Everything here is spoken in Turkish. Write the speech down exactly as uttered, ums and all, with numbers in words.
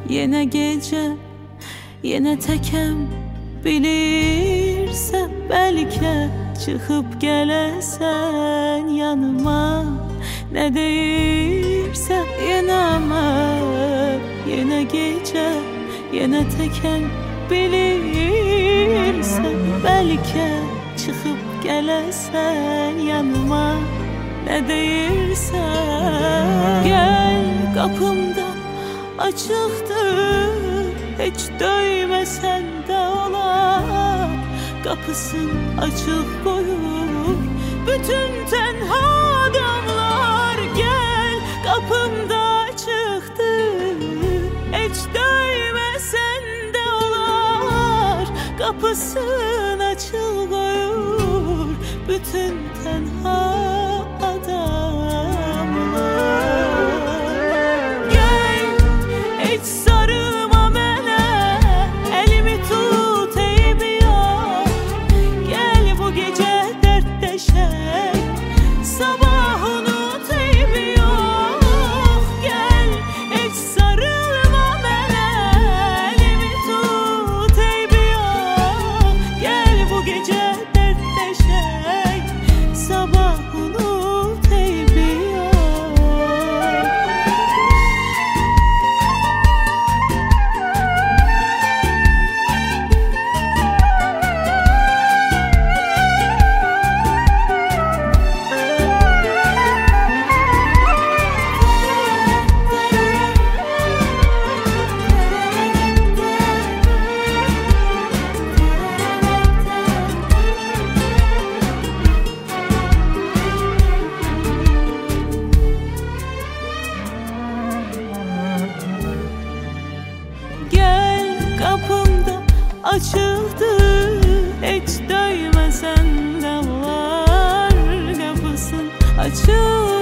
Yine gece, yine tekem, bilirsen belki çıkıp gelesen yanıma. Ne değirsen inanma. Yine gece, yine tekem, bilirsen belki çıkıp gelesen yanıma. Ne değirsen gel, kapımda açıktır, hiç döymesen de olar. Kapısın açık koyur bütün tenha adamlar. Gel, kapımda açıktır, hiç döymesen de olar. Kapısın açık koyur bütün tenha adamlar. Açıktır, hiç döymesen de var. Kapısın açık.